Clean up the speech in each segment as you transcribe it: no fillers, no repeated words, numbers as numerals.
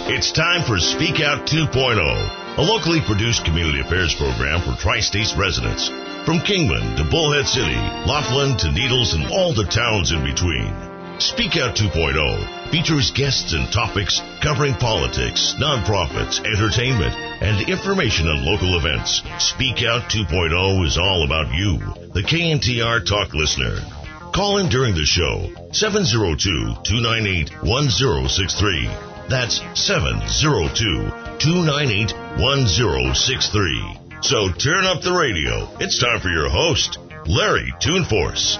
It's time for Speak Out 2.0, a locally produced community affairs program for Tri-States residents. From Kingman to Bullhead City, Laughlin to Needles, and all the towns in between. Speak Out 2.0 features guests and topics covering politics, nonprofits, entertainment, and information on local events. Speak Out 2.0 is all about you, the KNTR Talk listener. Call in during the show, 702-298-1063. That's 702-298-1063. So turn up the radio. It's time for your host, Larry Toonforce.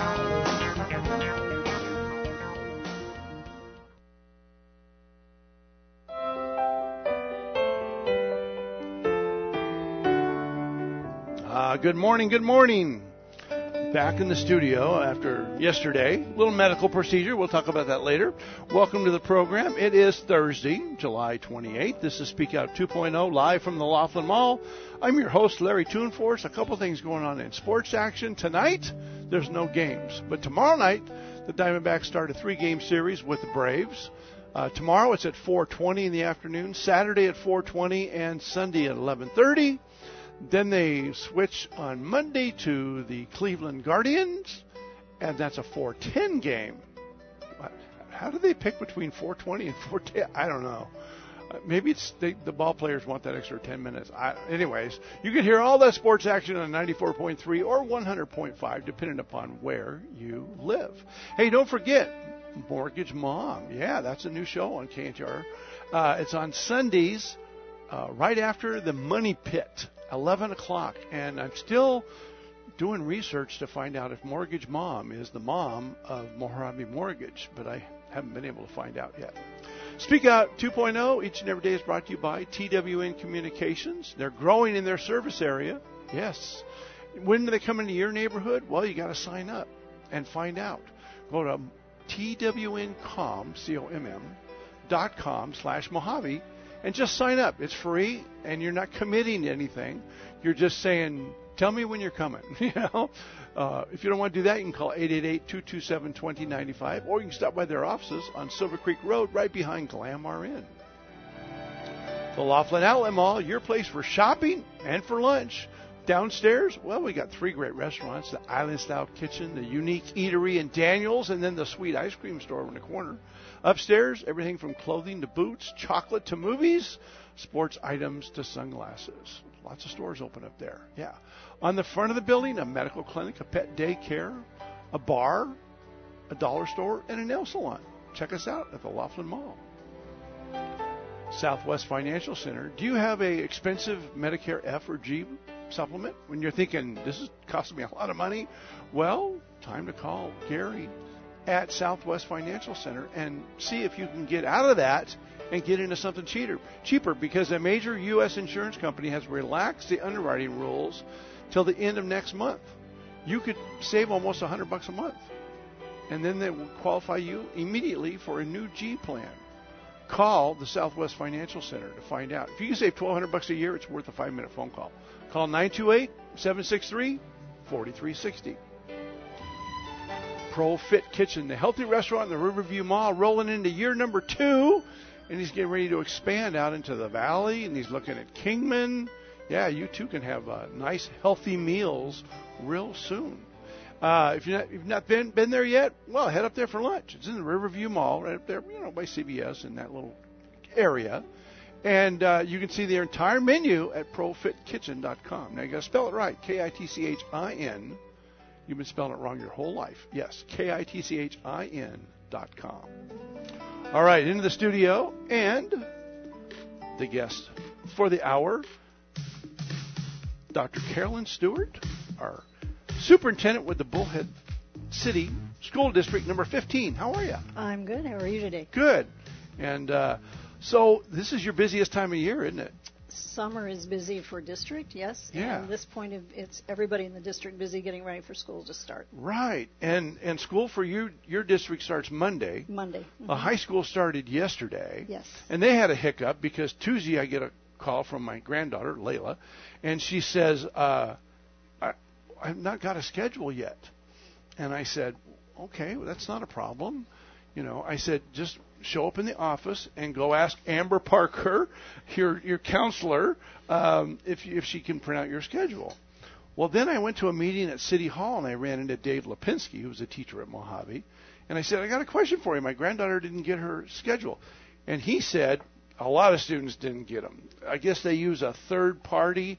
Good morning, good morning. Back in the studio after yesterday. Little medical procedure. We'll talk about that later. Welcome to the program. It is Thursday, July 28th. This is Speak Out 2.0 live from the Laughlin Mall. I'm your host, Larry Toonforce. A couple things going on in sports action. Tonight, there's no games. But tomorrow night, the Diamondbacks start a 3-game series with the Braves. Tomorrow, it's at 4:20 in the afternoon. Saturday at 4:20 and Sunday at 11:30. Then they switch on Monday to the Cleveland Guardians, and that's a 4:10 game. How do they pick between 4:20 and 4:10? I don't know. Maybe it's the ball players want that extra 10 minutes. Anyways, you can hear all that sports action on 94.3 or 100.5, depending upon where you live. Hey, don't forget, Mortgage Mom. Yeah, that's a new show on KNTR. It's on Sundays right after the Money Pit. 11 o'clock, and I'm still doing research to find out if Mortgage Mom is the mom of Mojave Mortgage, but I haven't been able to find out yet. Speak Out 2.0 each and every day is brought to you by TWN Communications. They're growing in their service area. Yes. When do they come into your neighborhood? Well, you got to sign up and find out. Go to TWNcom.com/Mojave and just sign up. It's free, and you're not committing to anything. You're just saying, tell me when you're coming. If you don't want to do that, you can call 888-227-2095, or you can stop by their offices on Silver Creek Road right behind Glamour Inn. The Laughlin Outlet Mall, your place for shopping and for lunch. Downstairs, well, we got 3 great restaurants, the Island Style Kitchen, the Unique Eatery and Daniels, and then the Sweet Ice Cream Store in the corner. Upstairs, everything from clothing to boots, chocolate to movies, sports items to sunglasses. Lots of stores open up there. Yeah. On the front of the building, a medical clinic, a pet daycare, a bar, a dollar store, and a nail salon. Check us out at the Laughlin Mall. Southwest Financial Center. Do you have a expensive Medicare F or G supplement? When you're thinking, this is costing me a lot of money, well, time to call Gary at Southwest Financial Center and see if you can get out of that and get into something cheaper, because a major U.S. insurance company has relaxed the underwriting rules till the end of next month. You could save almost $100 a month, and then they will qualify you immediately for a new G plan. Call the Southwest Financial Center to find out. If you can save $1,200 a year, it's worth a 5-minute phone call. Call 928-763-4360. Pro Fit Kitchen, the healthy restaurant in the Riverview Mall, rolling into year number 2, and he's getting ready to expand out into the valley, and he's looking at Kingman. Yeah, you too can have nice, healthy meals real soon. If you've not been there yet, well, head up there for lunch. It's in the Riverview Mall, right up there, by CVS in that little area. And you can see their entire menu at profitkitchen.com. Now, you got to spell it right, Kitchin. You've been spelling it wrong your whole life. Yes, Kitchin.com. All right, into the studio, and the guest for the hour, Dr. Carolyn Stewart, our superintendent with the Bullhead City School District number 15. How are you? I'm good. How are you today? Good. And so this is your busiest time of year, isn't it? Summer is busy for district, yes. Yeah. And at this point, it's everybody in the district busy getting ready for school to start. Right. And school for your district starts Monday. Monday. Mm-hmm. High school started yesterday. Yes. And they had a hiccup because Tuesday I get a call from my granddaughter, Layla, and she says, I've not got a schedule yet. And I said, okay, well, that's not a problem. I said, just show up in the office and go ask Amber Parker, your counselor, if she can print out your schedule. Well, then I went to a meeting at City Hall, and I ran into Dave Lipinski, who was a teacher at Mojave. And I said, I got a question for you. My granddaughter didn't get her schedule. And he said, a lot of students didn't get them. I guess they use a third party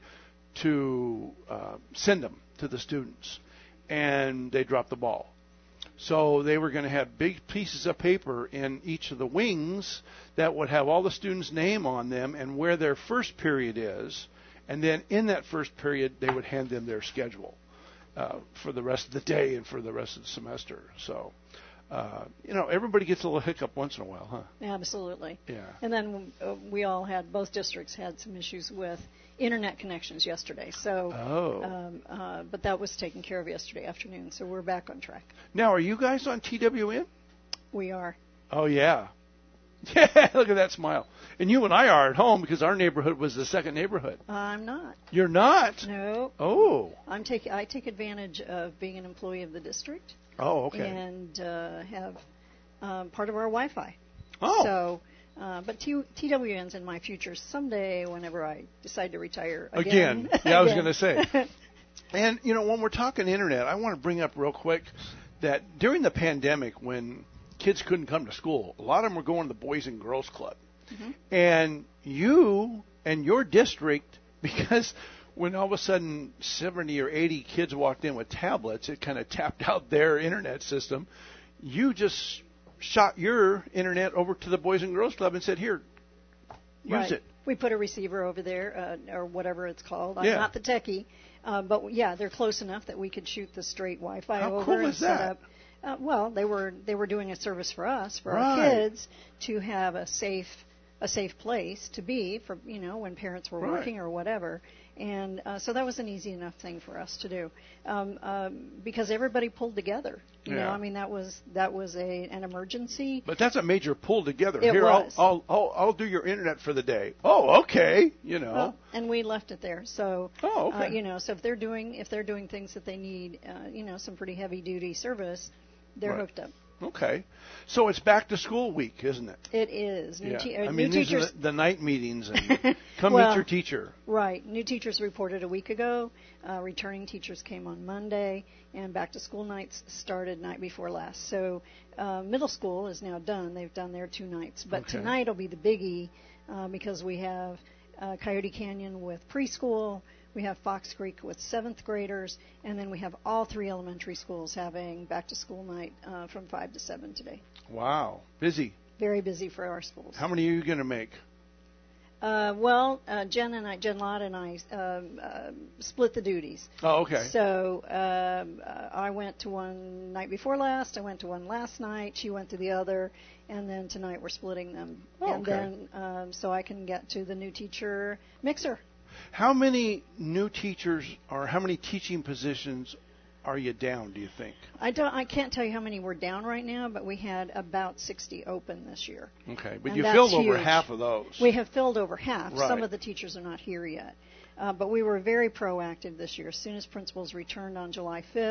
to send them to the students. And they dropped the ball. So they were going to have big pieces of paper in each of the wings that would have all the students' name on them and where their first period is. And then in that first period, they would hand them their schedule for the rest of the day and for the rest of the semester. So, everybody gets a little hiccup once in a while, huh? Absolutely. Yeah. And then both districts had some issues with internet connections yesterday. So, but that was taken care of yesterday afternoon. So we're back on track. Now, are you guys on TWN? We are. Oh, yeah. Yeah, look at that smile. And you and I are at home because our neighborhood was the second neighborhood. I'm not. You're not? No. Oh. I take advantage of being an employee of the district. Oh, okay. And have part of our Wi-Fi. Oh. So, but TWN's in my future someday whenever I decide to retire again. Yeah, I was going to say. And, when we're talking internet, I want to bring up real quick that during the pandemic when kids couldn't come to school, a lot of them were going to the Boys and Girls Club. Mm-hmm. And you and your district, because when all of a sudden 70 or 80 kids walked in with tablets, it kind of tapped out their internet system. You just shot your internet over to the Boys and Girls Club and said, here, use it. We put a receiver over there, or whatever it's called. I'm Yeah. not the techie, but yeah, they're close enough that we could shoot the straight Wi-Fi How over cool and is set that? up. Well, they were doing a service for us, for Right. our kids, to have a safe place to be for when parents were Right. working or whatever. And so that was an easy enough thing for us to do, because everybody pulled together. Yeah. That was an emergency. But that's a major pull together. It Here, was. I'll do your internet for the day. Oh, okay. And we left it there. So, Oh, okay. So if they're doing things that they need, some pretty heavy duty service, they're Right. hooked up. Okay. So it's back to school week, isn't it? It is. New these teachers. are the night meetings and come Well, meet your teacher. Right. New teachers reported a week ago. Returning teachers came on Monday, and back to school nights started night before last. So middle school is now done. They've done their 2 nights. But Okay. tonight will be the biggie because we have Coyote Canyon with preschool. We have Fox Creek with 7th graders, and then we have all 3 elementary schools having back-to-school night from 5 to 7 today. Wow. Busy. Very busy for our schools. How many are you going to make? Jen Lott and I split the duties. Oh, okay. So I went to one night before last. I went to one last night. She went to the other, and then tonight we're splitting them. Oh, and okay. then so I can get to the new teacher mixer. How many new teachers or how many teaching positions are you down, do you think? I can't tell you how many we're down right now, but we had about 60 open this year. Okay, but And you that's filled over huge. half of those. We have filled over half. Right. Some of the teachers are not here yet. But we were very proactive this year. As soon as principals returned on July 5th,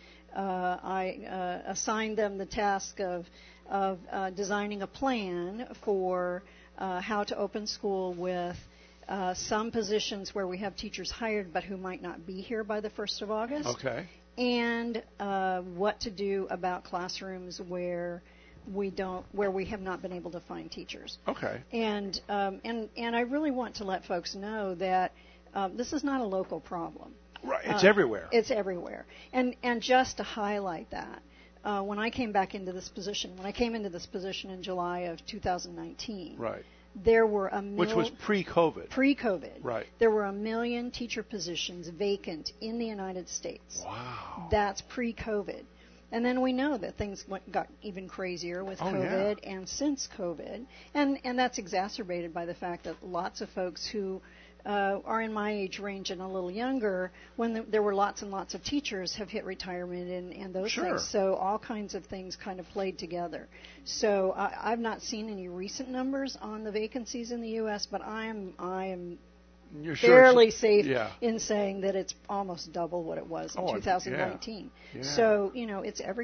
I assigned them the task of designing a plan for how to open school with some positions where we have teachers hired but who might not be here by the 1st of August. Okay. And what to do about classrooms where we have not been able to find teachers. Okay. And I really want to let folks know that this is not a local problem. Right. It's everywhere. It's everywhere. And just to highlight that, when I came into this position in July of 2019, Right. there were Which was pre-COVID. Pre-COVID. Right. There were 1 million teacher positions vacant in the United States. Wow. That's pre-COVID. And then we know that things got even crazier with COVID and since COVID. And that's exacerbated by the fact that lots of folks who are in my age range and a little younger, when there were lots and lots of teachers, have hit retirement and those Sure. things. So all kinds of things kind of played together. So I've not seen any recent numbers on the vacancies in the U.S., but I am You're sure fairly safe yeah. in saying that it's almost double what it was in 2019. Yeah. So, it's everywhere.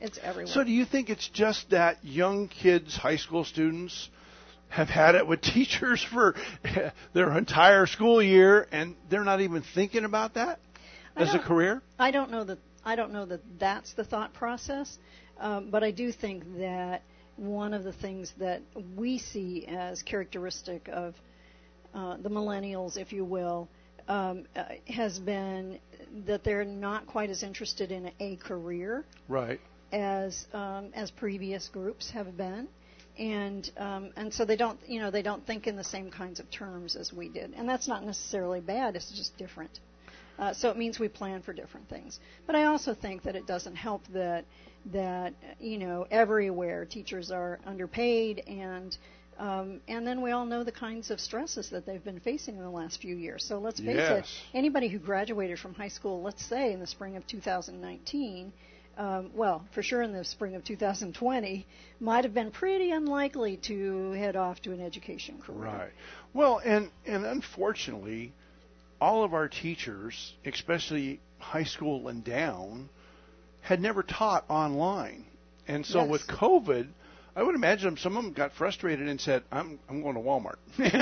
It's everywhere. So do you think it's just that young kids, high school students, have had it with teachers for their entire school year, and they're not even thinking about that as a career? I don't know that that's the thought process, but I do think that one of the things that we see as characteristic of the millennials, if you will, has been that they're not quite as interested in a career, right, as previous groups have been, and so they don't think in the same kinds of terms as we did, and that's not necessarily bad. It's just different. So it means we plan for different things. But I also think that it doesn't help that everywhere teachers are underpaid, and then we all know the kinds of stresses that they've been facing in the last few years. So let's face it, anybody who graduated from high school, let's say in the spring of 2019, for sure in the spring of 2020, might have been pretty unlikely to head off to an education career. Right. Well, and unfortunately, all of our teachers, especially high school and down, had never taught online. And so with COVID, I would imagine some of them got frustrated and said, I'm going to Walmart.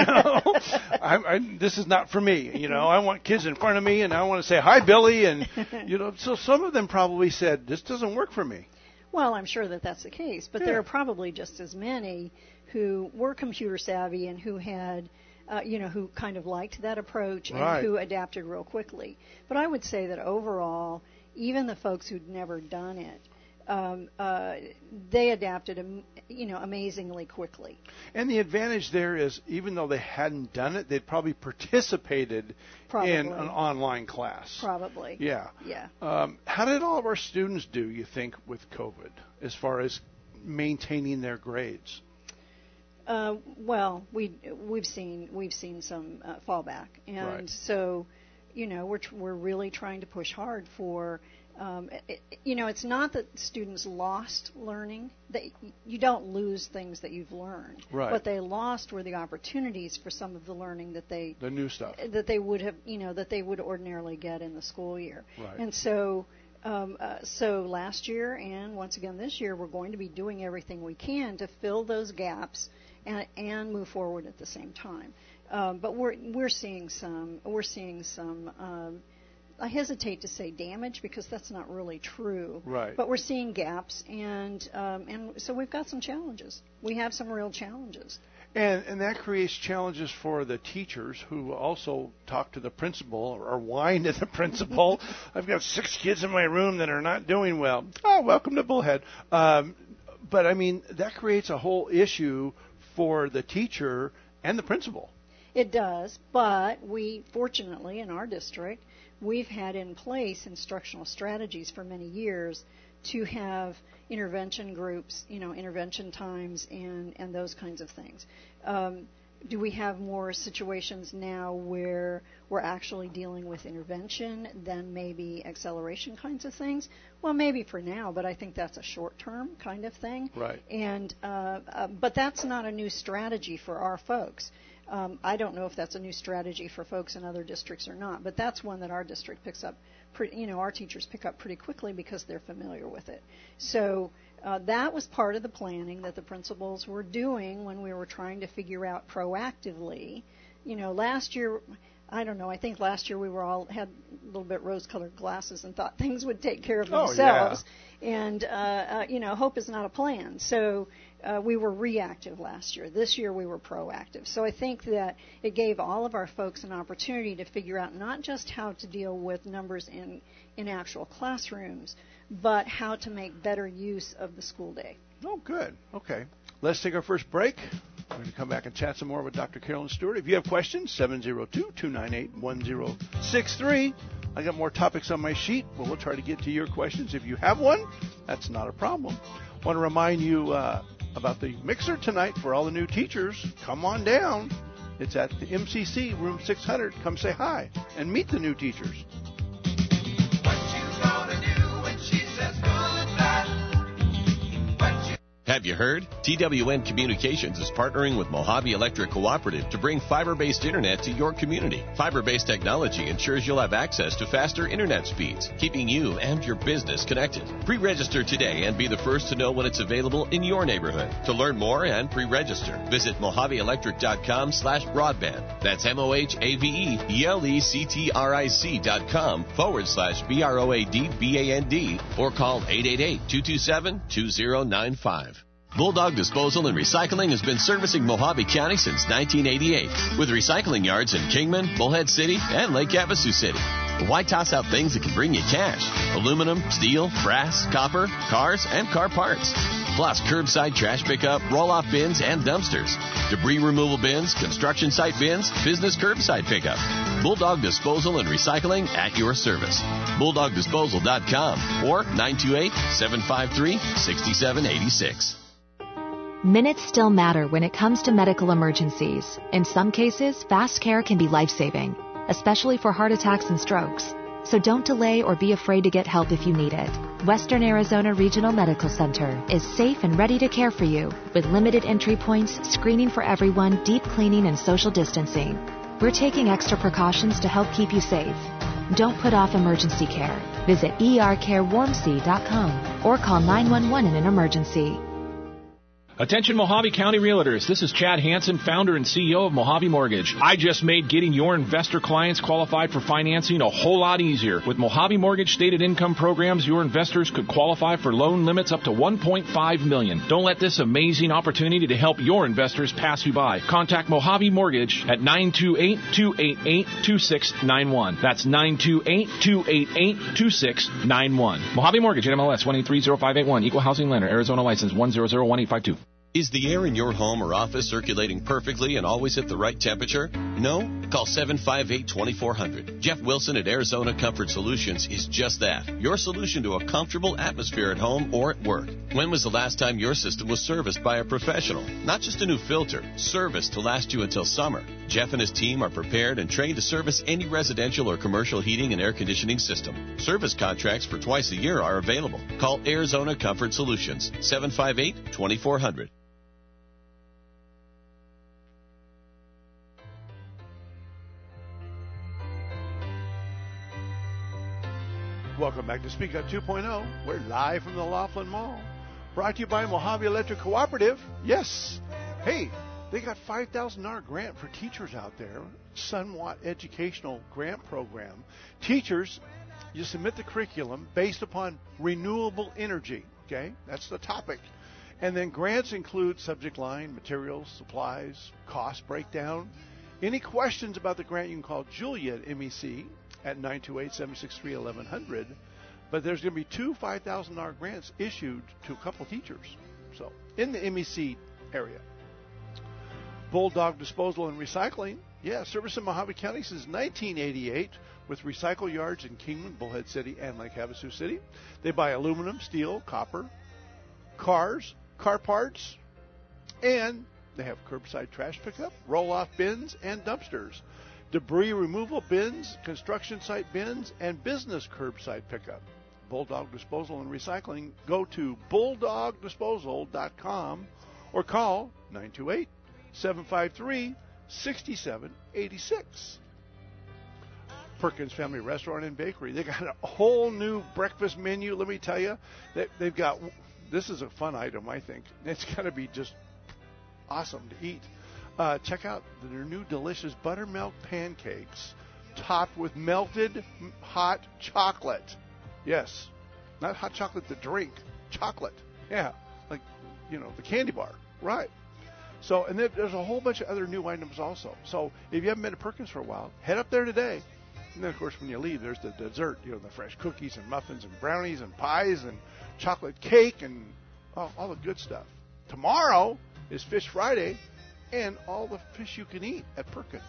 This is not for me. I want kids in front of me, and I want to say, hi, Billy. And, so some of them probably said, this doesn't work for me. Well, I'm sure that that's the case. But there are probably just as many who were computer savvy and who had, who kind of liked that approach and who adapted real quickly. But I would say that overall, even the folks who'd never done it, they adapted, amazingly quickly. And the advantage there is, even though they hadn't done it, they'd probably participated in an online class. Probably. Yeah. Yeah. How did all of our students do, you think, with COVID, as far as maintaining their grades? Well, we've seen some fallback, and so, we're really trying to push hard for. It's not that students lost learning. You don't lose things that you've learned. Right. What they lost were the opportunities for some of the learning the new stuff that they would have, that they would ordinarily get in the school year. Right. And so, so last year and once again this year, we're going to be doing everything we can to fill those gaps and move forward at the same time. But we're seeing some. I hesitate to say damage because that's not really true. Right. But we're seeing gaps, and so we've got some challenges. We have some real challenges. And that creates challenges for the teachers who also talk to the principal or whine to the principal. I've got 6 kids in my room that are not doing well. Oh, welcome to Bullhead. But I mean, that creates a whole issue for the teacher and the principal. It does, but we, fortunately, in our district, we've had in place instructional strategies for many years to have intervention groups, intervention times, and those kinds of things. Do we have more situations now where we're actually dealing with intervention than maybe acceleration kinds of things? Well, maybe for now, but I think that's a short-term kind of thing. Right. And but that's not a new strategy for our folks. I don't know if that's a new strategy for folks in other districts or not, but that's one that our district picks up. Our teachers pick up pretty quickly because they're familiar with it. So that was part of the planning that the principals were doing when we were trying to figure out proactively. Last year, I don't know. I think last year we were all had a little bit rose-colored glasses and thought things would take care of themselves. And hope is not a plan. So we were reactive last year. This year we were proactive. So I think that it gave all of our folks an opportunity to figure out not just how to deal with numbers in actual classrooms, but how to make better use of the school day. Oh, good. Okay. Let's take our first break. We're going to come back and chat some more with Dr. Carolyn Stewart. If you have questions, 702-298-1063. I got more topics on my sheet, but we'll try to get to your questions. If you have one, that's not a problem. I want to remind you about the mixer tonight for all the new teachers. Come on down. It's at the MCC, room 600. Come say hi and meet the new teachers. Have you heard? TWN Communications is partnering with Mojave Electric Cooperative to bring fiber-based internet to your community. Fiber-based technology ensures you'll have access to faster internet speeds, keeping you and your business connected. Pre-register today and be the first to know when it's available in your neighborhood. To learn more and pre-register, visit MojaveElectric.com/broadband. That's MojaveElectric.com/BROADBAND or call 888-227-2095. Bulldog Disposal and Recycling has been servicing Mojave County since 1988 with recycling yards in Kingman, Bullhead City, and Lake Havasu City. Why toss out things that can bring you cash? Aluminum, steel, brass, copper, cars, and car parts. Plus curbside trash pickup, roll-off bins, and dumpsters. Debris removal bins, construction site bins, business curbside pickup. Bulldog Disposal and Recycling at your service. BulldogDisposal.com or 928-753-6786. Minutes still matter when it comes to medical emergencies. In some cases, fast care can be life-saving, especially for heart attacks and strokes. So don't delay or be afraid to get help if you need it. Western Arizona Regional Medical Center is safe and ready to care for you with limited entry points, screening for everyone, deep cleaning, and social distancing. We're taking extra precautions to help keep you safe. Don't put off emergency care. Visit ercarewarmc.com or call 911 in an emergency. Attention Mojave County Realtors, this is Chad Hansen, founder and CEO of Mojave Mortgage. I just made getting your investor clients qualified for financing a whole lot easier. With Mojave Mortgage stated income programs, your investors could qualify for loan limits up to $1.5 million. Don't let this amazing opportunity to help your investors pass you by. Contact Mojave Mortgage at 928-288-2691. That's 928-288-2691. Mojave Mortgage, NMLS 1830581, Equal Housing Lender, Arizona License 1001852. Is the air in your home or office circulating perfectly and always at the right temperature? No? Call 758-2400. Jeff Wilson at Arizona Comfort Solutions is just that. Your solution to a comfortable atmosphere at home or at work. When was the last time your system was serviced by a professional? Not just a new filter, serviced to last you until summer. Jeff and his team are prepared and trained to service any residential or commercial heating and air conditioning system. Service contracts for twice a year are available. Call Arizona Comfort Solutions, 758-2400. Welcome back to Speak Up 2.0. We're live from the Laughlin Mall. Brought to you by Mojave Electric Cooperative. Yes. Hey, they got $5,000 grant for teachers out there. Sunwatt Educational Grant Program. Teachers, you submit the curriculum based upon renewable energy. Okay, that's the topic. And then grants include subject line, materials, supplies, cost breakdown. Any questions about the grant, you can call Julia at MEC at 928-763-1100. But there's going to be two $5,000 grants issued to a couple teachers. So, in the MEC area. Bulldog Disposal and Recycling. Yeah, service in Mojave County since 1988 with recycle yards in Kingman, Bullhead City, and Lake Havasu City. They buy aluminum, steel, copper, cars, car parts, and they have curbside trash pickup, roll-off bins, and dumpsters. Debris removal bins, construction site bins, and business curbside pickup. Bulldog Disposal and Recycling. Go to bulldogdisposal.com or call 928-753-6786. Perkins Family Restaurant and Bakery. They got a whole new breakfast menu. Let me tell you, they've got, this is a fun item, I think. It's going to be just awesome to eat. Check out their new delicious buttermilk pancakes topped with melted hot chocolate. Yes, not hot chocolate to drink, chocolate. Yeah, like, the candy bar. Right. So, and there's a whole bunch of other new items also. So, if you haven't been to Perkins for a while, head up there today. And then, of course, when you leave, there's the dessert, the fresh cookies and muffins and brownies and pies and chocolate cake and all the good stuff. Tomorrow is Fish Friday. And all the fish you can eat at Perkins.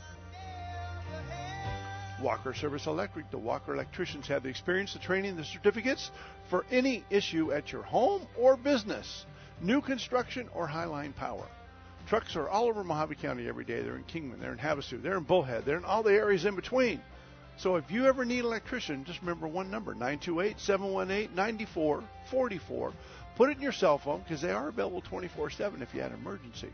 Walker Service Electric. The Walker electricians have the experience, the training, the certificates for any issue at your home or business. New construction or high-line power. Trucks are all over Mojave County every day. They're in Kingman, they're in Havasu, they're in Bullhead, they're in all the areas in between. So if you ever need an electrician, just remember one number, 928-718-9444. Put it in your cell phone because they are available 24/7 if you had an emergency.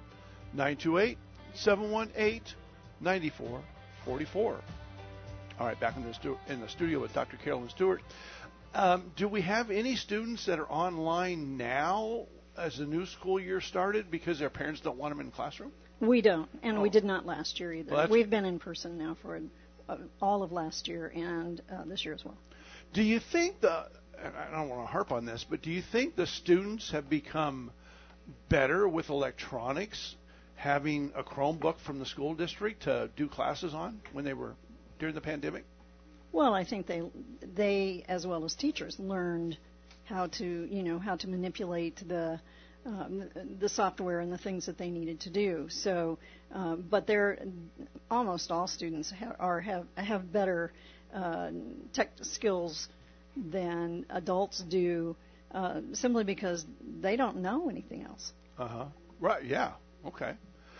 928-718-9444. All right, back in the studio with Dr. Carolyn Stewart. Do we have any students that are online now as the new school year started because their parents don't want them in the classroom? We don't, and we did not last year either. Well, we've been in person now for all of last year and this year as well. Do you think and I don't want to harp on this, but do you think the students have become better with electronics, having a Chromebook from the school district to do classes on when they were during the pandemic? Well, I think they as well as teachers learned how to manipulate the software and the things that they needed to do. So, but almost all students have better tech skills than adults do, simply because they don't know anything else. Right. Yeah. Okay.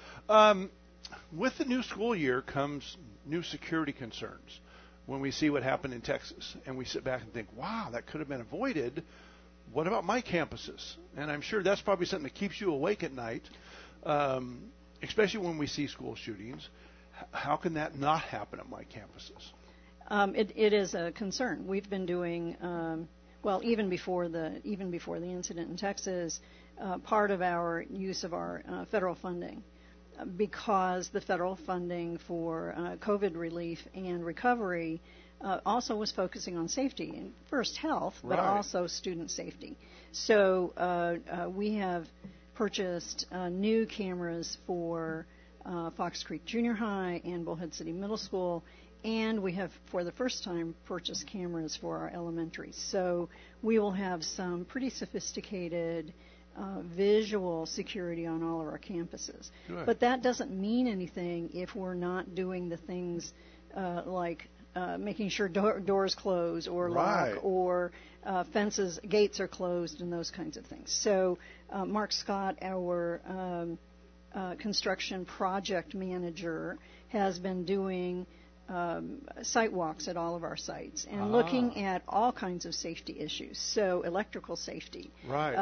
With the new school year comes new security concerns. When we see what happened in Texas, and we sit back and think, wow, that could have been avoided. What about my campuses? And I'm sure that's probably something that keeps you awake at night, especially when we see school shootings. How can that not happen at my campuses? It is a concern. We've been doing even before the incident in Texas, part of our use of our federal funding, because the federal funding for COVID relief and recovery also was focusing on safety, and first health, but also student safety. So we have purchased new cameras for Fox Creek Junior High and Bullhead City Middle School, and we have, for the first time, purchased cameras for our elementaries. So we will have some pretty sophisticated visual security on all of our campuses. Good. But that doesn't mean anything if we're not doing the things like making sure doors close or lock, or gates are closed, and those kinds of things. So Mark Scott, our construction project manager, has been doing site walks at all of our sites and looking at all kinds of safety issues. So electrical safety,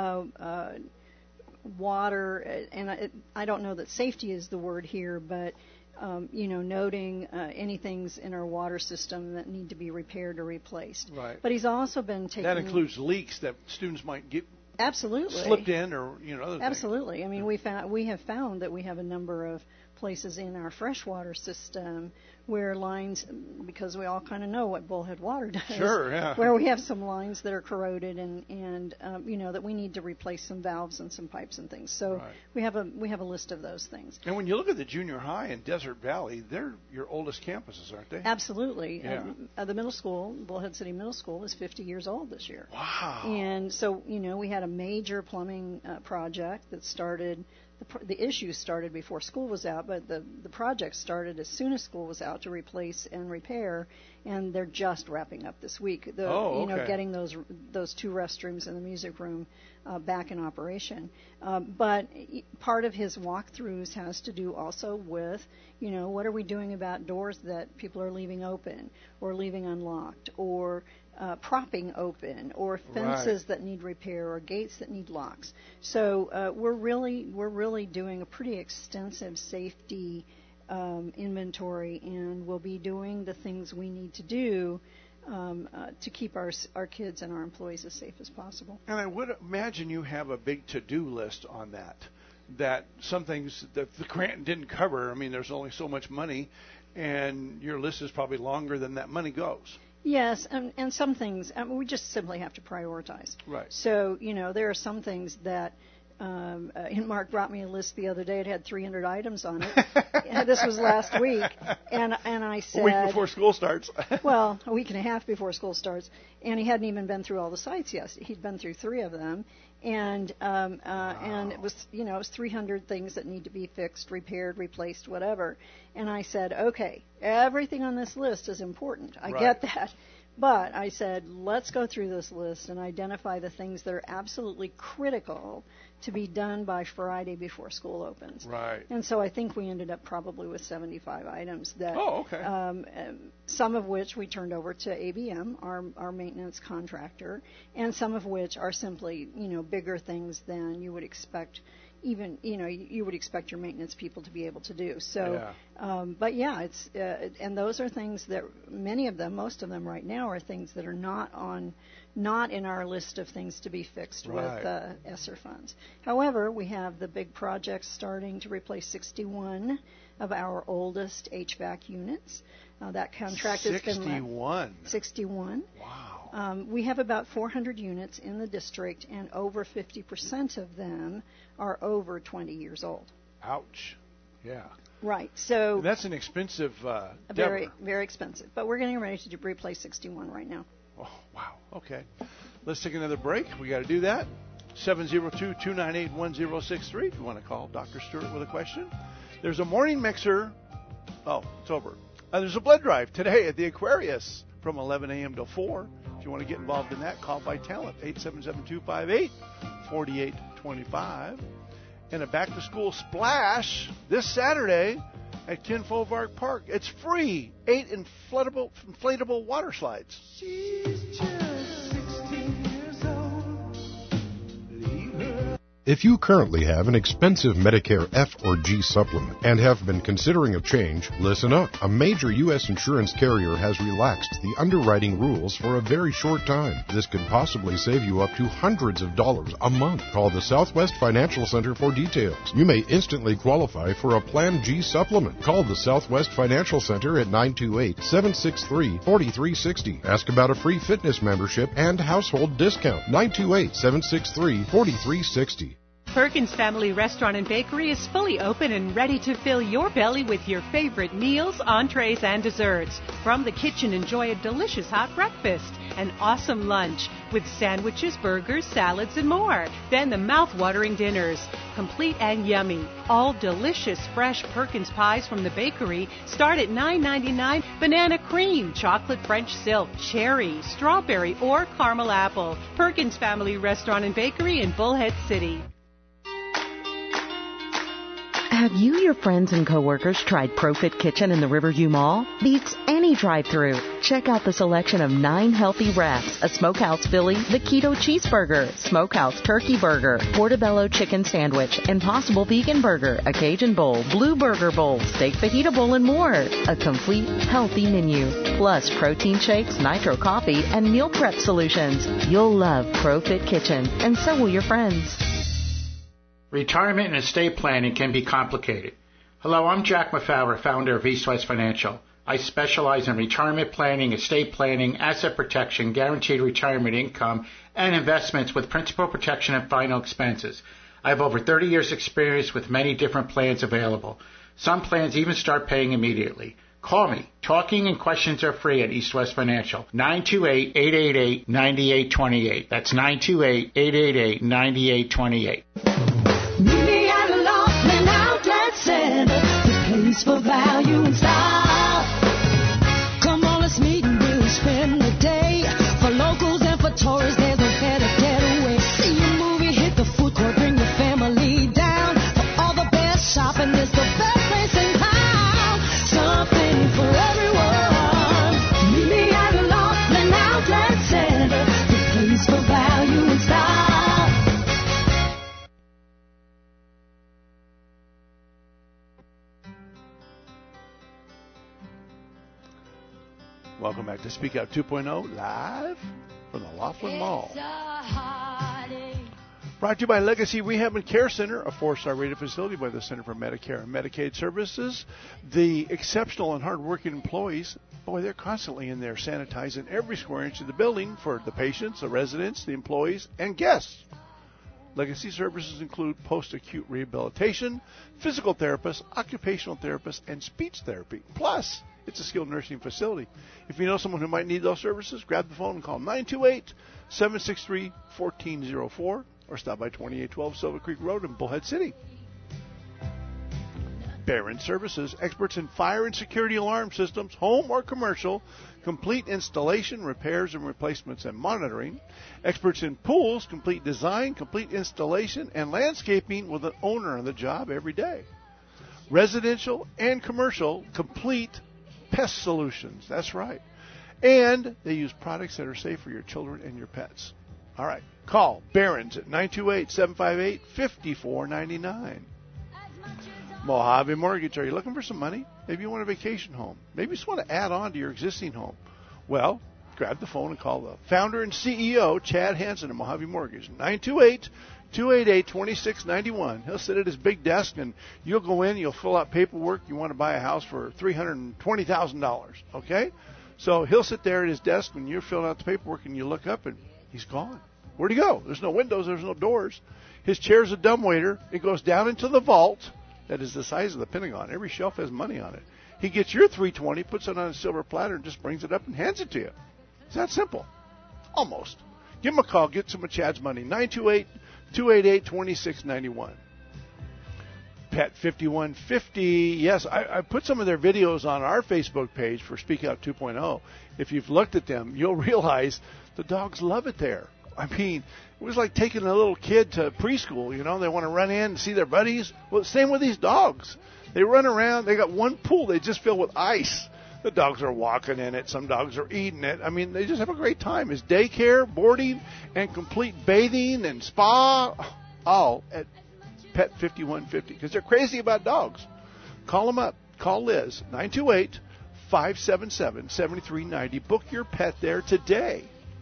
water, and I don't know that safety is the word here, but noting any things in our water system that need to be repaired or replaced. Right. But he's also been taking... That includes leaks that students might get absolutely slipped in, or other absolutely. things. I mean, we have found that we have a number of places in our freshwater system where lines, because we all kind of know what Bullhead Water does. Sure, yeah. Where we have some lines that are corroded and that we need to replace some valves and some pipes and things. So we have a list of those things. And when you look at the junior high in Desert Valley, they're your oldest campuses, aren't they? Absolutely. Yeah. The middle school, Bullhead City Middle School, is 50 years old this year. Wow. And so, we had a major plumbing project that started. The issues started before school was out, but the project started as soon as school was out to replace and repair, and they're just wrapping up this week. Getting those two restrooms and the music room back in operation. But part of his walkthroughs has to do also with, what are we doing about doors that people are leaving open or leaving unlocked, or propping open, or fences that need repair, or gates that need locks. So we're really doing a pretty extensive safety inventory, and we'll be doing the things we need to do to keep our kids and our employees as safe as possible. And I would imagine you have a big to-do list on that some things that the grant didn't cover. I mean, there's only so much money, and your list is probably longer than that money goes. Yes, and some things we just simply have to prioritize. Right. So, there are some things that Mark brought me a list the other day. It had 300 items on it. This was last week, and I said... A week before school starts. Well, a week and a half before school starts, and he hadn't even been through all the sites yet. He'd been through 3 of them, and it was, it was 300 things that need to be fixed, repaired, replaced, whatever. And I said, okay, everything on this list is important. I get that. But I said, let's go through this list and identify the things that are absolutely critical to be done by Friday before school opens. Right. And so I think we ended up probably with 75 items that, some of which we turned over to ABM, our maintenance contractor, and some of which are simply, bigger things than you would expect. Even you would expect your maintenance people to be able to do. So, but yeah, it's and those are things that most of them right now are things that are not in our list of things to be fixed with ESSER funds. However, we have the big projects starting to replace 61 of our oldest HVAC units. That contract has been 61. Wow. We have about 400 units in the district, and over 50% of them are over 20 years old. Ouch. Yeah. Right. So and that's an expensive very, very expensive. But we're getting ready to replace 61 right now. Oh, wow. Okay. Let's take another break. We got to do that. 702-298-1063 if you want to call Dr. Stewart with a question. There's a morning mixer. Oh, it's over. There's a blood drive today at the Aquarius from 11 a.m. to 4. If you want to get involved in that, call by talent, 877-258-4825. And a back-to-school splash this Saturday at Ken Folvark Park. It's free. 8 inflatable water slides. She's just 16 years old. Leave her. If you currently have an expensive Medicare F or G supplement and have been considering a change, listen up. A major U.S. insurance carrier has relaxed the underwriting rules for a very short time. This could possibly save you up to hundreds of dollars a month. Call the Southwest Financial Center for details. You may instantly qualify for a Plan G supplement. Call the Southwest Financial Center at 928-763-4360. Ask about a free fitness membership and household discount. 928-763-4360. Perkins Family Restaurant and Bakery is fully open and ready to fill your belly with your favorite meals, entrees, and desserts. From the kitchen, enjoy a delicious hot breakfast, an awesome lunch with sandwiches, burgers, salads, and more. Then the mouth-watering dinners, complete and yummy. All delicious, fresh Perkins pies from the bakery start at $9.99. Banana cream, chocolate French silk, cherry, strawberry, or caramel apple. Perkins Family Restaurant and Bakery in Bullhead City. Have you, your friends, and coworkers tried ProFit Kitchen in the Riverview Mall? Beats any drive-thru. Check out the selection of 9 healthy wraps, a Smokehouse Philly, the Keto Cheeseburger, Smokehouse Turkey Burger, Portobello Chicken Sandwich, Impossible Vegan Burger, a Cajun Bowl, Blue Burger Bowl, Steak Fajita Bowl, and more. A complete, healthy menu, plus protein shakes, nitro coffee, and meal prep solutions. You'll love ProFit Kitchen, and so will your friends. Retirement and estate planning can be complicated. Hello, I'm Jack Mafauer, founder of East West Financial. I specialize in retirement planning, estate planning, asset protection, guaranteed retirement income, and investments with principal protection and final expenses. I have over 30 years' experience with many different plans available. Some plans even start paying immediately. Call me. Talking and questions are free at East West Financial. 928-888-9828. That's 928-888-9828. Meet me at Laughlin Outlet Center, the place for value and style. Come on, let's meet and we'll spend the day. For locals and for tourists, there's no better getaway. See a movie, hit the food court, bring your family down. For all the best shopping, it's the best place in town. Something for everyone. Meet me at Laughlin Outlet Center, the place for value and style. Welcome back to Speak Out 2.0, live from the Laughlin Mall. Brought to you by Legacy Rehab and Care Center, a 4-star rated facility by the Center for Medicare and Medicaid Services. The exceptional and hard-working employees, boy, they're constantly in there sanitizing every square inch of the building for the patients, the residents, the employees, and guests. Legacy services include post-acute rehabilitation, physical therapists, occupational therapists, and speech therapy. Plus, it's a skilled nursing facility. If you know someone who might need those services, grab the phone and call 928-763-1404 or stop by 2812 Silver Creek Road in Bullhead City. Barron Services, experts in fire and security alarm systems, home or commercial, complete installation, repairs and replacements and monitoring. Experts in pools, complete design, complete installation, and landscaping with an owner on the job every day. Residential and commercial, complete pest solutions. That's right. And they use products that are safe for your children and your pets. All right. Call Barron's at 928-758-5499. Mojave Mortgage, are you looking for some money? Maybe you want a vacation home. Maybe you just want to add on to your existing home. Well, grab the phone and call the founder and CEO, Chad Hansen of Mojave Mortgage, 928-288-2691. He'll sit at his big desk, and you'll go in, you'll fill out paperwork. You want to buy a house for $320,000, okay? So he'll sit there at his desk when you're filling out the paperwork, and you look up, and he's gone. Where'd he go? There's no windows. There's no doors. His chair's a dumbwaiter. It goes down into the vault. That is the size of the Pentagon. Every shelf has money on it. He gets your $320, puts it on a silver platter, and just brings it up and hands it to you. It's that simple. Almost. Give him a call. Get some of Chad's money. 928-288-2691. Pet 5150. Yes, I put some of their videos on our Facebook page for Speak Out 2.0. If you've looked at them, you'll realize the dogs love it there. I mean, it was like taking a little kid to preschool, you know. They want to run in and see their buddies. Well, same with these dogs. They run around. They got one pool they just fill with ice. The dogs are walking in it. Some dogs are eating it. I mean, they just have a great time. It's daycare, boarding, and complete bathing and spa, all at Pet 5150 because they're crazy about dogs. Call them up. Call Liz, 928-577-7390. Book your pet there today.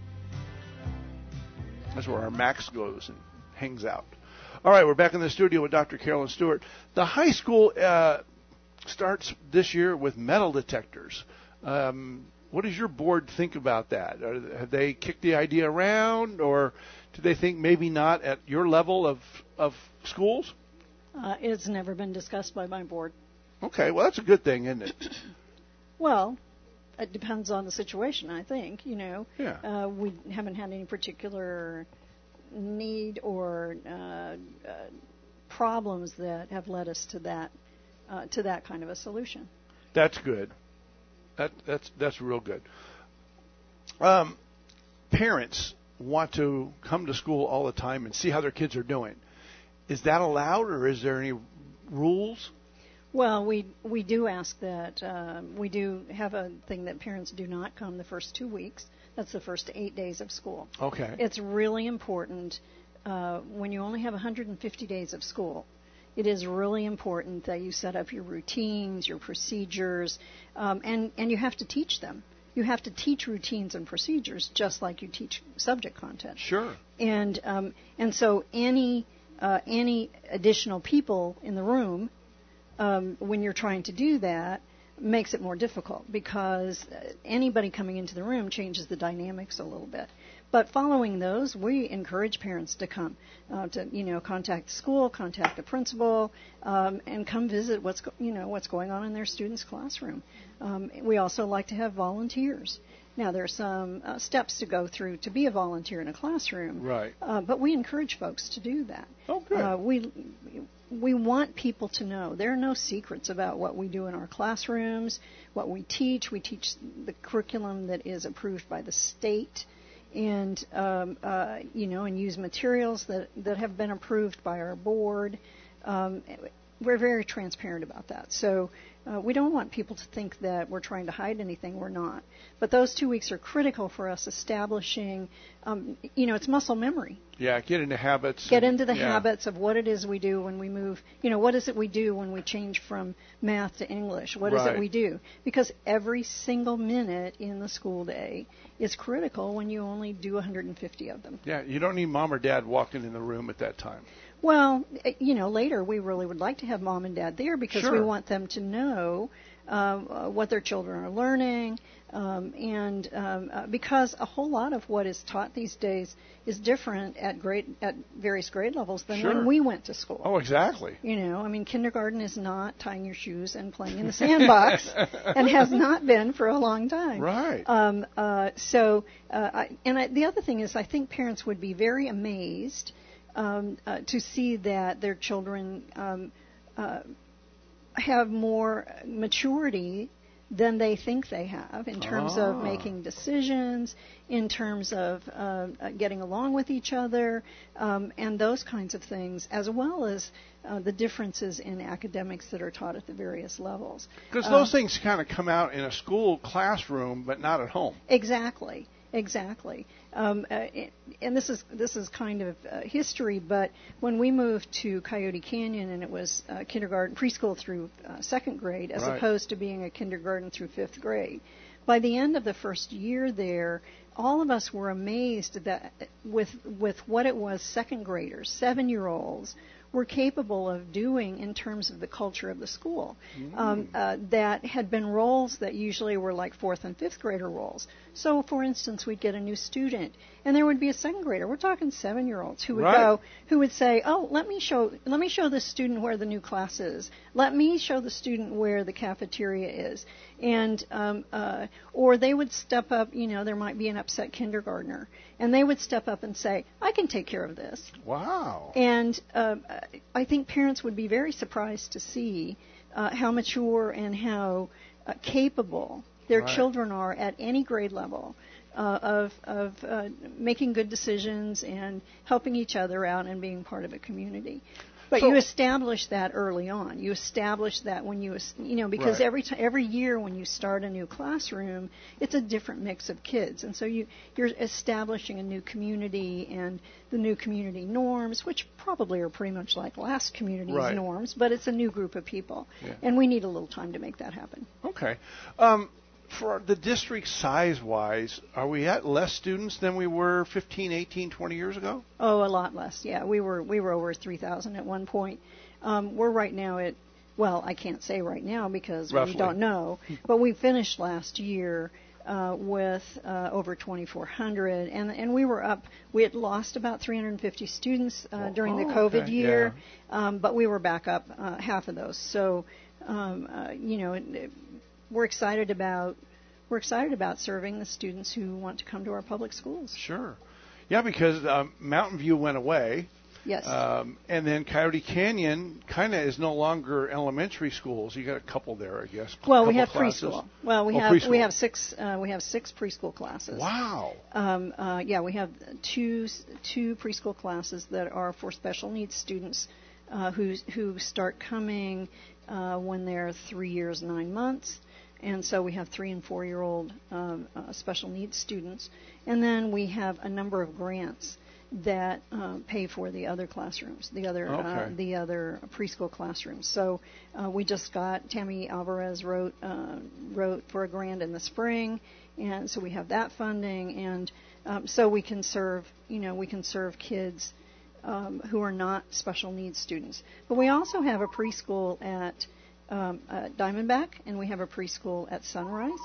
That's where our Max goes and hangs out. All right, we're back in the studio with Dr. Carolyn Stewart. The high school starts this year with metal detectors. What does your board think about that? Have they kicked the idea around, or do they think maybe not at your level of schools? It's never been discussed by my board. Okay, well, that's a good thing, isn't it? Well, it depends on the situation, I think. You know, yeah. We haven't had any particular need or problems that have led us to that kind of a solution. That's good. That's real good. Parents want to come to school all the time and see how their kids are doing. Is that allowed, or is there any rules? Well, we do ask that. We do have a thing that parents do not come the first 2 weeks. That's the first 8 days of school. Okay. It's really important when you only have 150 days of school. It is really important that you set up your routines, your procedures, and you have to teach them. You have to teach routines and procedures just like you teach subject content. Sure. And so any additional people in the room, when you're trying to do that, makes it more difficult because anybody coming into the room changes the dynamics a little bit. But following those, we encourage parents to come, to contact the school, contact the principal, and come visit what's going on in their students' classroom. We also like to have volunteers. Now, there are some steps to go through to be a volunteer in a classroom. Right. But we encourage folks to do that. Oh, good. We want people to know. There are no secrets about what we do in our classrooms, what we teach. We teach the curriculum that is approved by the state, and and use materials that have been approved by our board. We're very transparent about that. So we don't want people to think that we're trying to hide anything. We're not. But those 2 weeks are critical for us establishing, it's muscle memory. Yeah, get into habits. Get into the habits of what it is we do when we move. What is it we do when we change from math to English? What is it we do? Because every single minute in the school day is critical when you only do 150 of them. Yeah, you don't need mom or dad walking in the room at that time. Well, later we really would like to have mom and dad there because we want them to know what their children are learning, and because a whole lot of what is taught these days is different at various grade levels than when we went to school. Oh, exactly. Kindergarten is not tying your shoes and playing in the sandbox, and has not been for a long time. Right. The other thing is, I think parents would be very amazed to see that their children have more maturity than they think they have in terms of making decisions, in terms of getting along with each other, and those kinds of things, as well as the differences in academics that are taught at the various levels. Because those things kind of come out in a school classroom, but not at home. Exactly. And this is kind of history, but when we moved to Coyote Canyon and it was preschool through second grade, as opposed to being a kindergarten through fifth grade, by the end of the first year there, all of us were amazed that with what it was second graders, 7-year-olds, were capable of doing in terms of the culture of the school. That had been roles that usually were like fourth and fifth grader roles. So, for instance, we'd get a new student, and there would be a second grader. We're talking 7-year-olds who would go, who would say, "Oh, let me show this student where the new class is. Let me show the student where the cafeteria is." And or they would step up. There might be an upset kindergartner, and they would step up and say, "I can take care of this." Wow. And I think parents would be very surprised to see how mature and how capable their children are at any grade level of making good decisions and helping each other out and being part of a community. But you establish that early on. You establish that when because every year when you start a new classroom, it's a different mix of kids, and so you're establishing a new community and the new community norms, which probably are pretty much like last community's norms, but it's a new group of people, and we need a little time to make that happen. Okay. For the district size-wise, are we at less students than we were 15, 18, 20 years ago? Oh, a lot less. Yeah, we were over 3,000 at one point. We're right now at, well, I can't say right now because we don't know, but we finished last year with over 2,400, and we were up. We had lost about 350 students during the COVID year, but we were back up half of those. So, we're excited about serving the students who want to come to our public schools. Sure. Yeah, because Mountain View went away. Yes. And then Coyote Canyon kind of is no longer elementary schools. You got a couple there, I guess. Well, we have preschool. Well, we have six preschool classes. Wow. We have two preschool classes that are for special needs students who start coming when they're 3 years 9 months. And so we have 3 and 4-year-old special needs students. And then we have a number of grants that pay for the other classrooms, the other preschool classrooms. So we just got, Tammy Alvarez wrote for a grant in the spring, and so we have that funding, and so we can serve kids who are not special needs students. But we also have a preschool at Diamondback, and we have a preschool at Sunrise,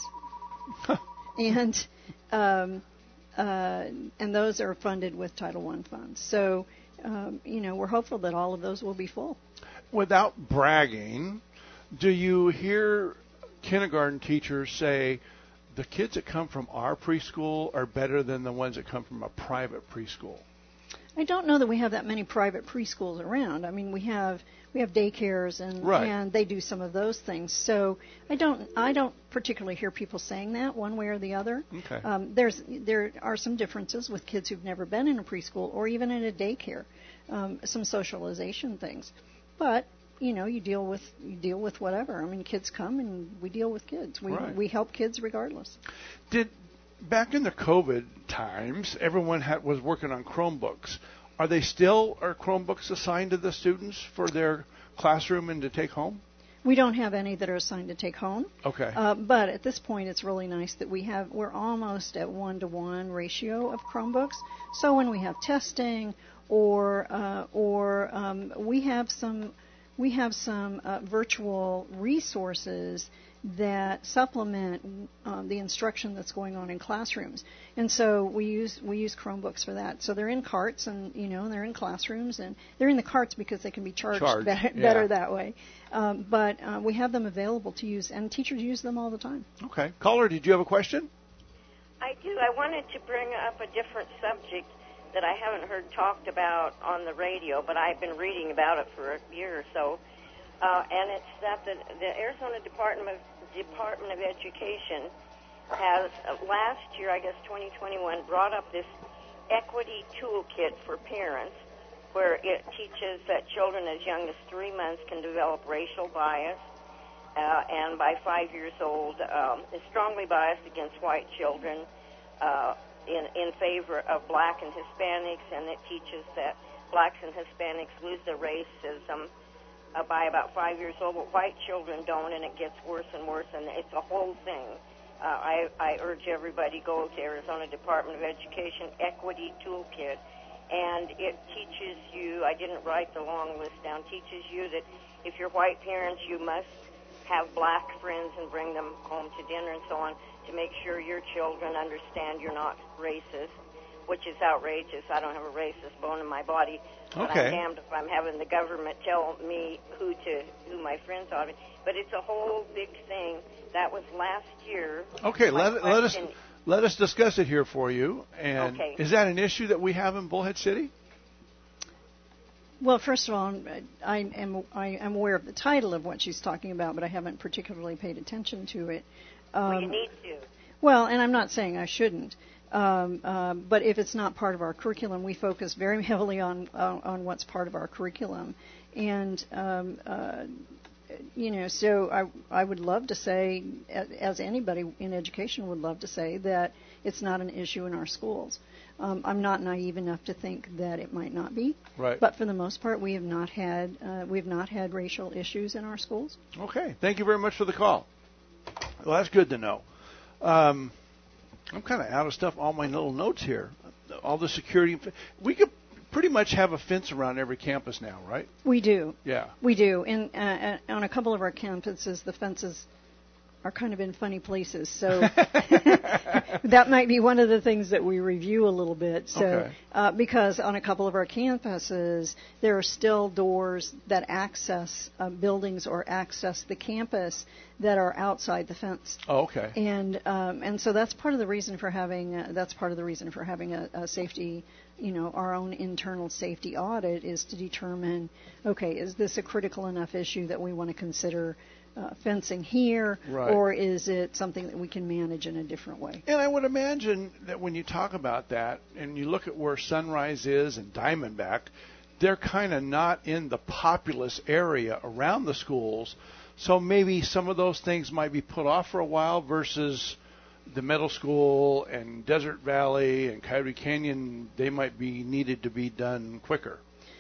and those are funded with Title I funds. So, we're hopeful that all of those will be full. Without bragging, do you hear kindergarten teachers say the kids that come from our preschool are better than the ones that come from a private preschool? I don't know that we have that many private preschools around. I mean, we have daycares and they do some of those things. So I don't particularly hear people saying that one way or the other. Okay. There are some differences with kids who've never been in a preschool or even in a daycare, some socialization things. But you deal with whatever. I mean, kids come and we deal with kids. We help kids regardless. Back in the COVID times, everyone was working on Chromebooks. Are Chromebooks assigned to the students for their classroom and to take home? We don't have any that are assigned to take home. Okay. But at this point, it's really nice that we're almost at 1-to-1 ratio of Chromebooks. So when we have testing or we have some virtual resources that supplement the instruction that's going on in classrooms, and so we use Chromebooks for that. So they're in carts, and they're in classrooms, and they're in the carts because they can be charged better that way. But we have them available to use, and teachers use them all the time. Okay, caller, did you have a question? I do. I wanted to bring up a different subject that I haven't heard talked about on the radio, but I've been reading about it for a year or so. and it's that the Arizona Department of Education has last year, I guess 2021, brought up this equity toolkit for parents, where it teaches that children as young as 3 months can develop racial bias, and by 5 years old is strongly biased against white children, in favor of black and Hispanics, and it teaches that blacks and Hispanics lose their racism by about 5 years old, but white children don't, and it gets worse and worse, and it's a whole thing. I urge everybody go to Arizona Department of Education Equity Toolkit, and it teaches you, I didn't write the long list down, teaches you that if you're white parents, you must have black friends and bring them home to dinner and so on to make sure your children understand you're not racist, which is outrageous. I don't have a racist bone in my body, but Okay. I'm damned if I'm having the government tell me who my friends ought to be. But it's a whole big thing. That was last year. Okay, My let us discuss it here for you. And Okay. is that an issue that we have in Bullhead City? Well, first of all, I am aware of the title of what she's talking about, but I haven't particularly paid attention to it. Well, you need to. Well, and I'm not saying I shouldn't. But if it's not part of our curriculum, we focus very heavily on what's part of our curriculum. And so I would love to say, as anybody in education would love to say, that it's not an issue in our schools. I'm not naive enough to think that it might not be. Right. But for the most part, we have not had racial issues in our schools. Okay. Thank you very much for the call. Well, that's good to know. I'm kind of out of stuff on my little notes here. All the security. We could pretty much have a fence around every campus now, right? We do. Yeah. We do. And on a couple of our campuses, the fences are kind of in funny places. So that might be one of the things that we review a little bit. So because on a couple of our campuses, there are still doors that access buildings or access the campus that are outside the fence. Oh, okay. And so that's part of the reason for having a safety, our own internal safety audit is to determine, okay, is this a critical enough issue that we want to consider fencing here, right, or is it something that we can manage in a different way? And I would imagine that when you talk about that and you look at where Sunrise is and Diamondback, they're kind of not in the populous area around the schools, so maybe some of those things might be put off for a while versus the middle school and Desert Valley and Coyote Canyon, they might be needed to be done quicker.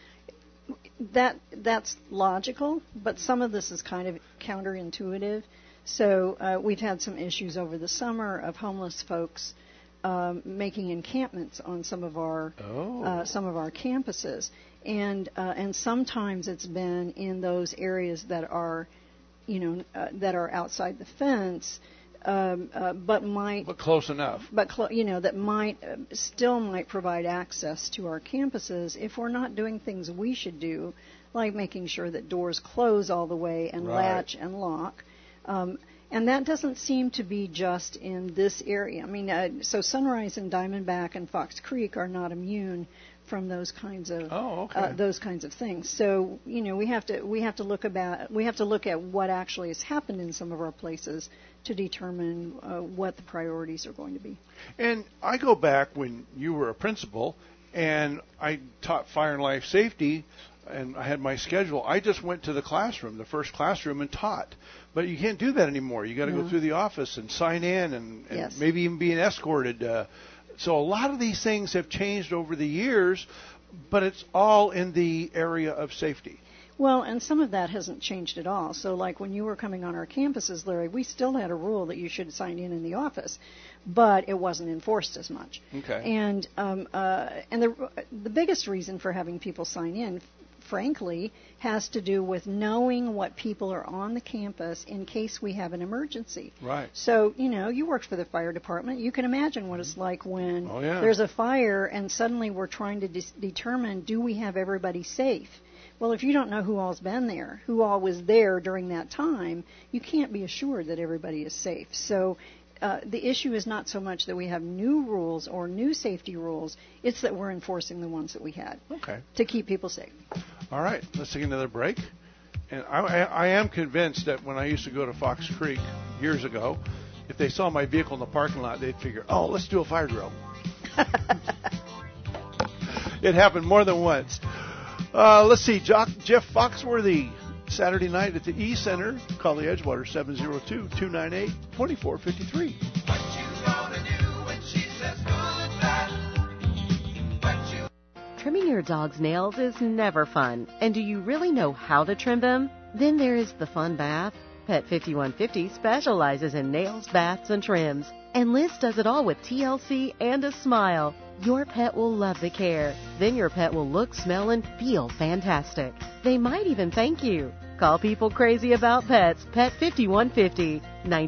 That's logical, but some of this is kind of counterintuitive. So we've had some issues over the summer of homeless folks making encampments on some of our campuses, and sometimes it's been in those areas that are outside the fence. But close enough. That might provide access to our campuses if we're not doing things we should do, like making sure that doors close all the way and latch and lock. And that doesn't seem to be just in this area. I mean, so Sunrise and Diamondback and Fox Creek are not immune from those kinds of things. So we have to look at what actually has happened in some of our places to determine what the priorities are going to be. And I go back when you were a principal, and I taught fire and life safety, and I had my schedule. I just went to the classroom, the first classroom, and taught. But you can't do that anymore. You got to go through the office and sign in, and maybe even being escorted. So a lot of these things have changed over the years, but it's all in the area of safety. Well, and some of that hasn't changed at all. So like when you were coming on our campuses, Larry, we still had a rule that you should sign in the office, but it wasn't enforced as much. Okay. And the biggest reason for having people sign in, frankly, has to do with knowing what people are on the campus in case we have an emergency. Right. So, you worked for the fire department. You can imagine what it's like when there's a fire and suddenly we're trying to determine, do we have everybody safe? Well, if you don't know who all's been there, who all was there during that time, you can't be assured that everybody is safe. So the issue is not so much that we have new rules or new safety rules, it's that we're enforcing the ones that we had to keep people safe. All right, let's take another break. And I am convinced that when I used to go to Fox Creek years ago, if they saw my vehicle in the parking lot, they'd figure, oh, let's do a fire drill. It happened more than once. Let's see, Jeff Foxworthy, Saturday night at the E-Center. Call the Edgewater, 702-298-2453. Trimming your dog's nails is never fun. And do you really know how to trim them? Then there is the fun bath. Pet 5150 specializes in nails, baths, and trims. And Liz does it all with TLC and a smile. Your pet will love the care. Then your pet will look, smell, and feel fantastic. They might even thank you. Call people crazy about pets. Pet 5150.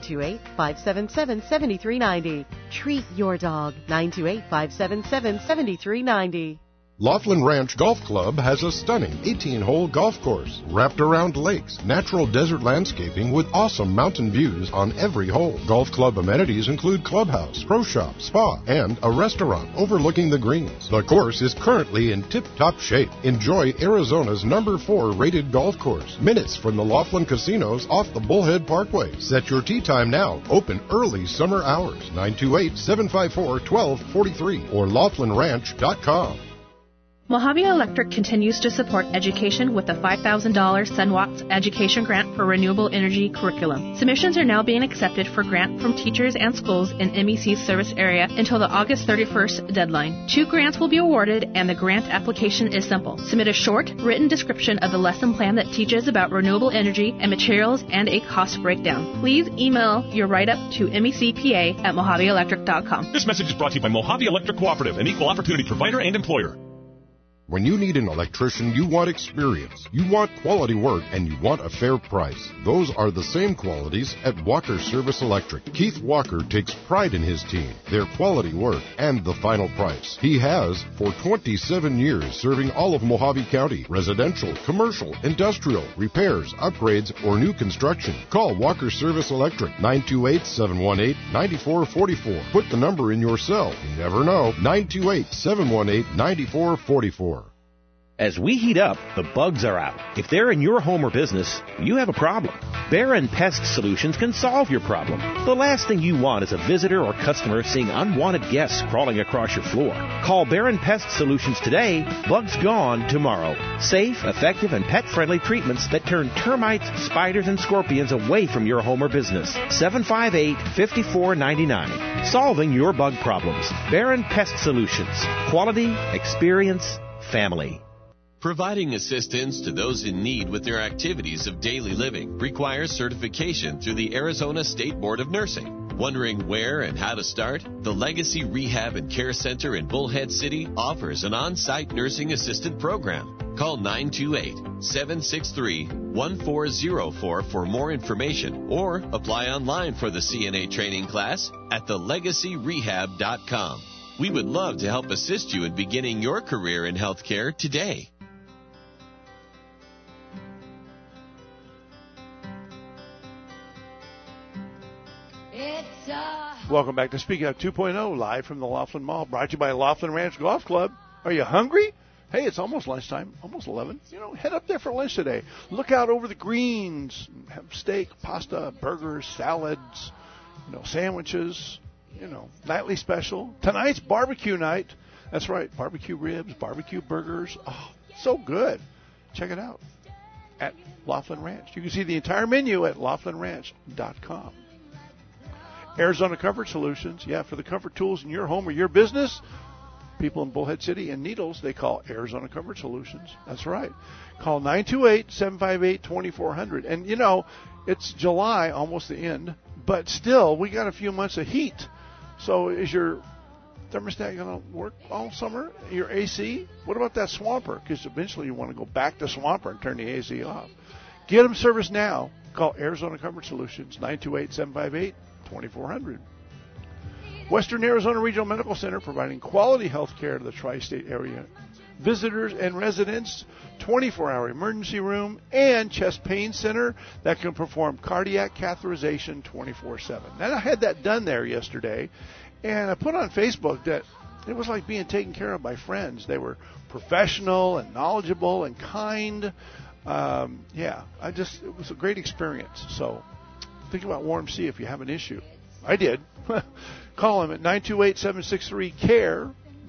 928-577-7390. Treat your dog. 928-577-7390. Laughlin Ranch Golf Club has a stunning 18-hole golf course wrapped around lakes, natural desert landscaping with awesome mountain views on every hole. Golf club amenities include clubhouse, pro shop, spa, and a restaurant overlooking the greens. The course is currently in tip-top shape. Enjoy Arizona's number 4 rated golf course, minutes from the Laughlin casinos off the Bullhead Parkway. Set your tee time now. Open early summer hours. 928-754-1243 or LaughlinRanch.com. Mojave Electric continues to support education with the $5,000 SunWatts Education Grant for Renewable Energy Curriculum. Submissions are now being accepted for grant from teachers and schools in MEC's service area until the August 31st deadline. 2 grants will be awarded, and the grant application is simple. Submit a short, written description of the lesson plan that teaches about renewable energy and materials and a cost breakdown. Please email your write-up to mecpa@mojaveelectric.com. This message is brought to you by Mojave Electric Cooperative, an equal opportunity provider and employer. When you need an electrician, you want experience, you want quality work, and you want a fair price. Those are the same qualities at Walker Service Electric. Keith Walker takes pride in his team, their quality work, and the final price. He has for 27 years, serving all of Mojave County, residential, commercial, industrial, repairs, upgrades, or new construction. Call Walker Service Electric, 928-718-9444. Put the number in your cell. You never know. 928-718-9444. As we heat up, the bugs are out. If they're in your home or business, you have a problem. Baron Pest Solutions can solve your problem. The last thing you want is a visitor or customer seeing unwanted guests crawling across your floor. Call Baron Pest Solutions today. Bugs gone tomorrow. Safe, effective, and pet-friendly treatments that turn termites, spiders, and scorpions away from your home or business. 758-5499. Solving your bug problems. Baron Pest Solutions. Quality, experience, family. Providing assistance to those in need with their activities of daily living requires certification through the Arizona State Board of Nursing. Wondering where and how to start? The Legacy Rehab and Care Center in Bullhead City offers an on-site nursing assistant program. Call 928-763-1404 for more information or apply online for the CNA training class at thelegacyrehab.com. We would love to help assist you in beginning your career in healthcare today. Welcome back to Speak Out 2.0, live from the Laughlin Mall, brought to you by Laughlin Ranch Golf Club. Are you hungry? Hey, it's almost lunchtime, almost 11. Head up there for lunch today. Look out over the greens. Have steak, pasta, burgers, salads, sandwiches, nightly special. Tonight's barbecue night. That's right, barbecue ribs, barbecue burgers. Oh, so good. Check it out at Laughlin Ranch. You can see the entire menu at LaughlinRanch.com. Arizona Comfort Solutions. Yeah, for the comfort tools in your home or your business, people in Bullhead City and Needles, they call Arizona Comfort Solutions. That's right. Call 928-758-2400. And, it's July, almost the end, but still, we got a few months of heat. So is your thermostat going to work all summer? Your AC? What about that Swamper? Because eventually you want to go back to Swamper and turn the AC off. Get them service now. Call Arizona Comfort Solutions, 928-758-2400. Western Arizona Regional Medical Center, providing quality health care to the tri-state area. Visitors and residents, 24-hour emergency room, and chest pain center that can perform cardiac catheterization 24/7. And I had that done there yesterday, and I put on Facebook that it was like being taken care of by friends. They were professional and knowledgeable and kind. It was a great experience. So think about Warm C if you have an issue. I did. Call him at 928-763-CARE,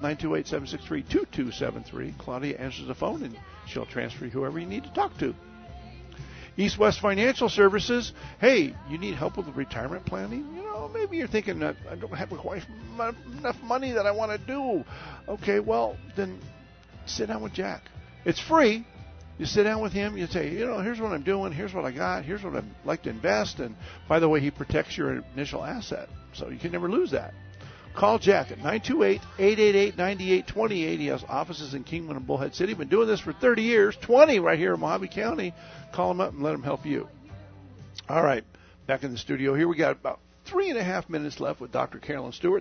928-763-2273. Claudia answers the phone, and she'll transfer you whoever you need to talk to. East West Financial Services. Hey, you need help with retirement planning? Maybe you're thinking that I don't have quite enough money that I want to do. Okay, well, then sit down with Jack. It's free. You sit down with him, you say, here's what I'm doing, here's what I got, here's what I'd like to invest, and by the way, he protects your initial asset, so you can never lose that. Call Jack at 928-888-9828. He has offices in Kingman and Bullhead City. Been doing this for 30 years, 20 right here in Mojave County. Call him up and let him help you. All right, back in the studio here. We got about 3.5 minutes left with Dr. Carolyn Stewart,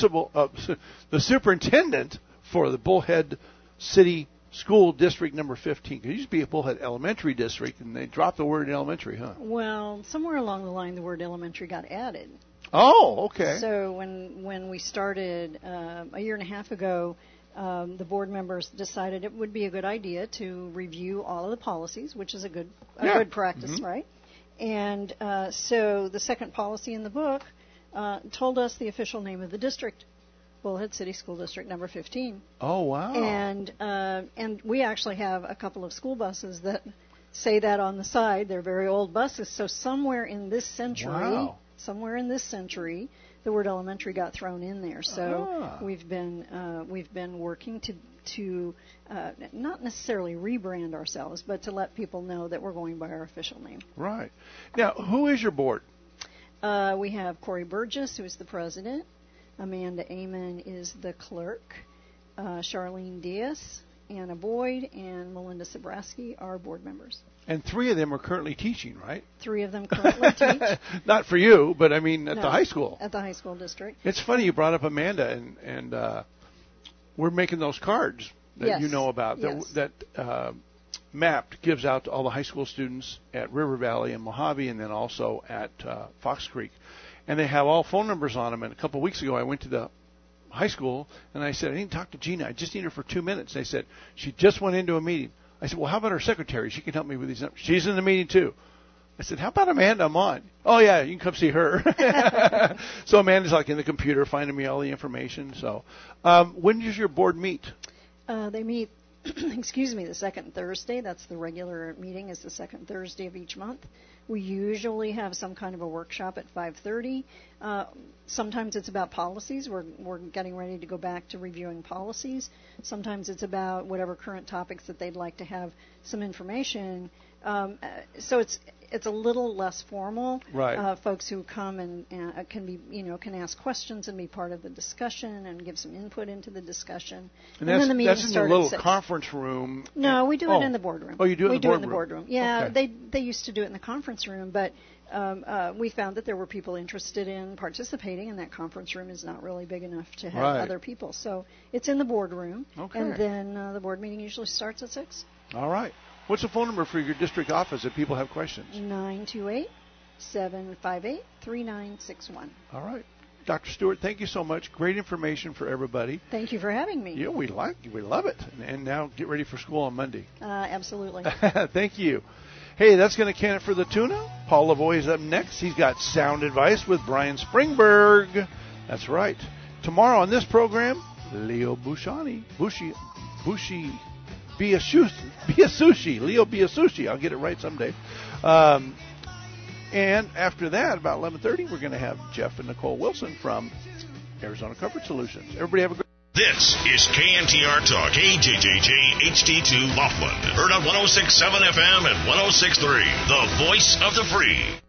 the superintendent for the Bullhead City School District number 15. It used to be a Bullhead Elementary District, and they dropped the word elementary, huh? Well, somewhere along the line, the word elementary got added. Oh, okay. So when we started a year and a half ago, the board members decided it would be a good idea to review all of the policies, which is a good practice, right? And so the second policy in the book told us the official name of the district, Bullhead City School District number 15. Oh, wow. And we actually have a couple of school buses that say that on the side. They're very old buses. So somewhere in this century, the word elementary got thrown in there. So we've been working to not necessarily rebrand ourselves, but to let people know that we're going by our official name. Right. Now, who is your board? We have Corey Burgess, who is the president. Amanda Amon is the clerk. Charlene Diaz, Anna Boyd, and Melinda Sabraski are board members. And 3 of them are currently teaching, right? 3 of them currently teach. Not for you, but I mean at the high school. At the high school district. It's funny you brought up Amanda, and we're making those cards that you know about that MAPT gives out to all the high school students at River Valley and Mojave, and then also at Fox Creek. And they have all phone numbers on them. And a couple of weeks ago, I went to the high school, and I said, I need to talk to Gina. I just need her for 2 minutes. They said, she just went into a meeting. I said, well, how about her secretary? She can help me with these numbers. She's in the meeting, too. I said, how about Amanda? I'm on. Oh, yeah, you can come see her. So Amanda's like in the computer finding me all the information. So when does your board meet? They meet, the second Thursday. That's the regular meeting, is the second Thursday of each month. We usually have some kind of a workshop at 5:30. Sometimes it's about policies. We're getting ready to go back to reviewing policies. Sometimes it's about whatever current topics that they'd like to have some information. So it's a little less formal. Right. Folks who come and can ask questions and be part of the discussion and give some input into the discussion. And then the meeting starts at 6. That's in the little conference room. No, we do it in the boardroom. Oh, you do it in the boardroom? We do it in the boardroom. Yeah, okay. They used to do it in the conference room, but we found that there were people interested in participating, and that conference room is not really big enough to have other people. So it's in the boardroom, and then the board meeting usually starts at 6. All right. What's the phone number for your district office if people have questions? 928-758-3961. All right. Dr. Stewart, thank you so much. Great information for everybody. Thank you for having me. Yeah, we love it. And now get ready for school on Monday. Absolutely. Thank you. Hey, that's going to can it for the tuna. Paul Lavoie is up next. He's got sound advice with Brian Springberg. That's right. Tomorrow on this program, Leo Biasucci. Leo Biasucci. I'll get it right someday. And after that, about 11:30, we're going to have Jeff and Nicole Wilson from Arizona Comfort Solutions. Everybody have a great... This is KNTR Talk, KJJJ HD2 Laughlin. Heard on 106.7 FM and 106.3, the voice of the free.